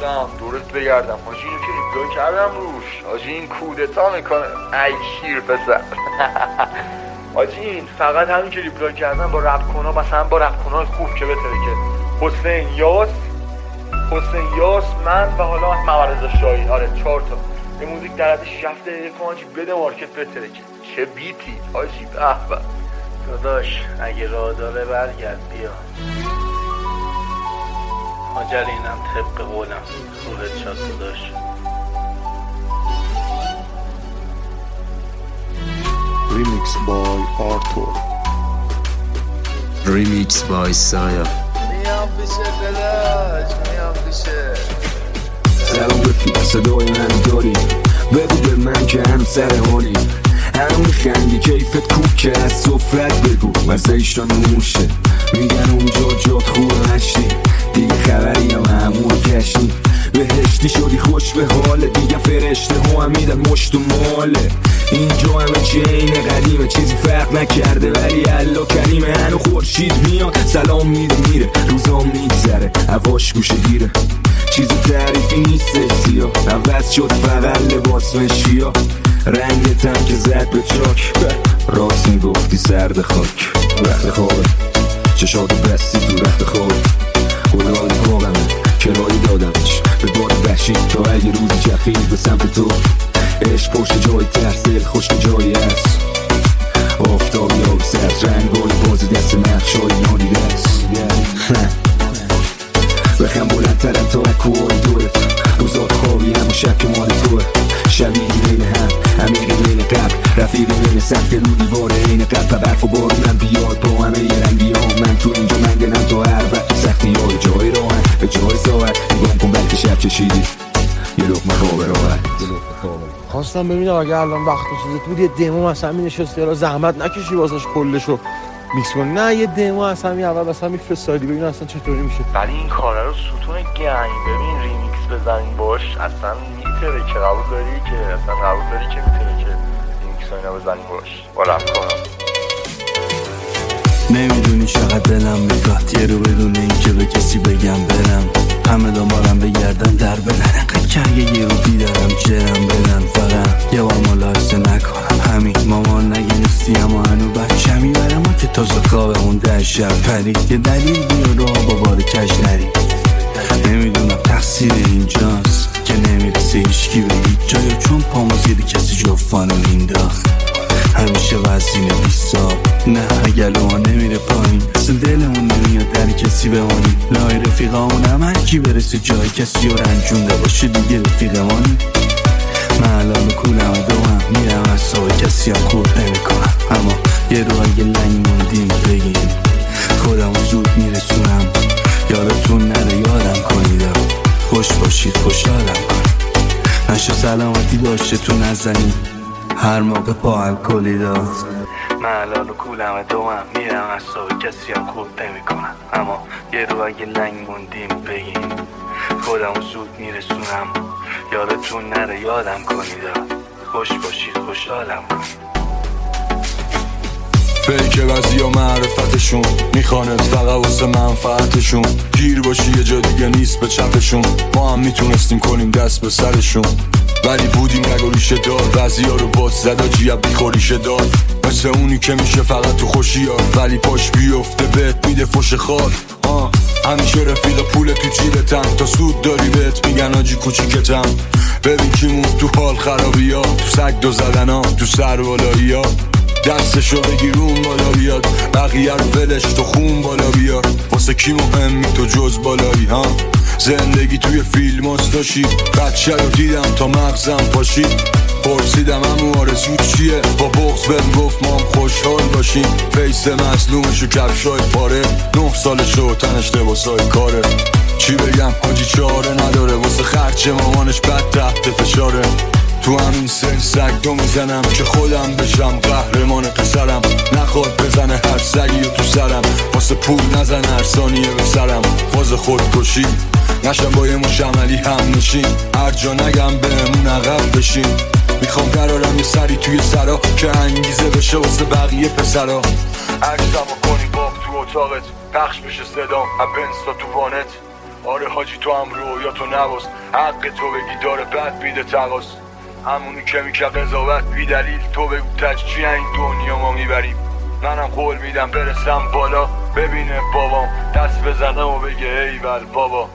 باشم دورت بگردم حاجی. اینو که ریپلای کردم روش حاجی، این کودتا میکنه ای شیر پسر. حاجی این فقط همین که ریپلای کردم با رپ کنا، مثلا با رپ کنا خوب که بهتره که حسین یاس من و حالا مورز شاهین. آره 4 تا یه موزیک در حد 6 دقیقه حاجی بده مارکت بهتره که چه بیتی حاجی. به به داداش اگه راه داره برگرد بیا. آجل اینم طبق قولم روحت شاد داداش. Remix by Arthur. Remix by Saya. میام پیشه دلاش میام پیشه. سلام رفیق صدای من داری، بگو به من که هم سر حالی، هنو میخندی کیفت کوک که از صفرت بگو مزهشتا نوشه. میگن اونجا جات خوب نشتی دیگه خبری هم همون کشتی، بهشتی شدی خوش به حاله دیگه فرشته ها هم میدن مشت و ماله. اینجا همه چین قدیمه چیزی فرق نکرده ولی الله کریمه. هنو خورشید میاد سلام میده میره روزا میگذره هواش گوشه گیره، چیزی تعریفی نیست سیا عوض شد فقط لباس مشیا. رنگتم که زد به چاک راست میگفتی سرد خاک. وقت خوابه چشاتو بستی تو رخت خواب خدای خوابمه کرایی دادمش به بار وحشی تا اگه روزی چخید به سمت تو. عشق پشت جای ترسل خشک جایی هست آفتابی ها به سرس رنگای بازی دست نقشای نادیده است. بخم بلندترم تا اکوهای دورت روزات خوابی هم و شب که مال توه. شبیه بین هم عمیقی بین قبل رفیقی بین سخت رو دیواره این قبل و برف و بارونم بیاد با همه یه رنگی ها. من تو اینجا منگنم تا هر وقت سختی های جای راهن به جای ساعت نگام کن بلکه شب چشیدی یه لقمه خواب راحت. خواستم ببینم اگه الان وقت چیزت بود یه دمو مثلا می‌نشستی یا زحمت نکشی واسش کلشو میکس کنی، نه یه دمو اصلا اول مثلا میفرستادی ببین اصلا چطوری میشه. ولی این کارا رو ستون گنگ ببین ریمیکس بزنین باش اصلا میتره که قبول داری که اصلا قبول داری که میتره که ریمیکس ها اینا بزنین باش با رپ کنم. نمیدونی چقدر دلم میخواد یه رو بدون این که به کسی بگم برم، همه دنبالم بگردن در بدن انقدر کرگه یه رو بیدارم جرم بدن فقط یه بار ملاحظه نکنم همین مامان نگه نیستی اما هنو بچه میبرم که تازه خوابمون در شب پرید یه دلیل بیا رو با بار کش نری. نمیدونم تقصیر اینجاست که نمیرسه هیچکی به هیچ جایی چون پامو زیر کسی جفانو مینداخت همیشه وزینه بیستا نه اگلو ها نمیره پایین اصلا دلمون نمیاد در کسی بمانی لای رفیقامون هم هرکی برسه جای کسی رو رنجونده باشه دیگه رفیقمانی. من الان کولم دوام میرم از سای کسی هم خورد نمیکنم اما یه رو اگه لنگ موندیم بگیم خودمو زود میرسونم یادتون نره یادم کنید خوش باشید خوشحالم کنید نشه سلامتی داشته تو نزنید هر موقع با الکلی داد. من الان کولم دوام میرم از سای کسی هم خورد نمیکنم اما یه رو اگه لنگ موندیم بگیم خودمو زود میرسونم یادتون نره یادم کنید خوش باشید خوشحالم کنید. فیک وزی و معرفتشون میخواند فقط واسه منفعتشون گیر باشی یه جا دیگه نیست به چپشون ما هم میتونستیم کنیم دست به سرشون ولی بودیم رگ و ریشه دار وزی ها رو باز زد آجی بیخوریشه دار مثل اونی که میشه فقط تو خوشی ها ولی پاش بیفته بهت میده فش خال همیشه رفیق پول تو جیبتم تا سود داری بهت میگن آجی کوچیکتم ببین کیمون تو حال خرابی ها تو سگ دو زدن ها تو سر بالایی ها دستشو بگیرون بالا بیاد بقیه رو ولش تو خون بالا بیار واسه کی مهمی تو جز بالایی ها زندگی توی فیلم هستاشی بچه رو دیدم تا مغزم پاشید پرسیدم همون آرزو چیه با بغض بهم گفت ما هم خوشحال باشیم فیس مظلومشو کفشای پاره 9 سالشو تنش لباسای کاره چی بگم حاجی چاره نداره واسه خرچ مامانش بد تحت فشاره تو همین سن سگ دو میزنم که خودم بشم قهرمان پسرم نخواد بزنه هر سگی و تو سرم واسه پول نزنه هر ثانیه به سرم فاز خودکشی نشم با یه مش عملی هم نشین هر جا نگم بهمون عقب بشین میخوام قرارم یه سری توی سرا که انگیزه بشه واسه بقیه پسرا عکسمو کنی باق تو اتاقت پخش بشه صدام بنز تا تو وانت آره حاجی تو هم رویا تو نواز، حق تو بگی داره بد بیده تقاس، همونی که میشه قضاوت بی دلیل. تو بگو تجچی این دنیا ما میبریم، منم قول میدم برسم بالا ببینه بابام دست بزنه و بگه ایول بابا.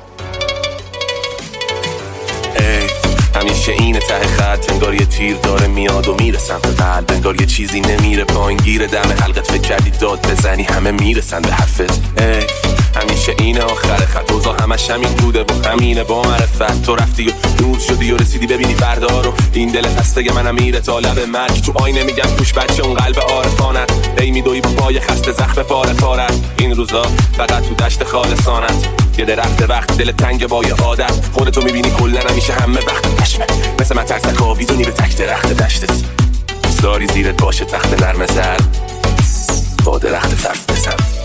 همیشه اینه ته خط، انگار یه تیر داره میاد و میره سمت قلب، انگار یه چیزی نمیره پایین گیره دم حلقت، فکر کردی داد بزنی همه میرسن به حرفت. همیشه اینه آخر خط، اوضاع همش همین بوده و همینه با معرفت. تو رفتی و نور شدی و رسیدی ببینی فردا رو، این دل خسته منم میره تا لب مرگ. تو آینه میگم پوش بچه اون قلب عارفانت، ای میدوی با پای خسته زخم پاره پارت. این روزا فقط تو دشت خالصانت، یه درخت وقت دل تنگ با یه عادت، خودتو میبینی کلا همیشه همه وقت پشمه، مثل من ترسک آویزونی به تک درخت دشتت. دوست داری زیرت باشه تخت نرم زر با درخت طرف بزن.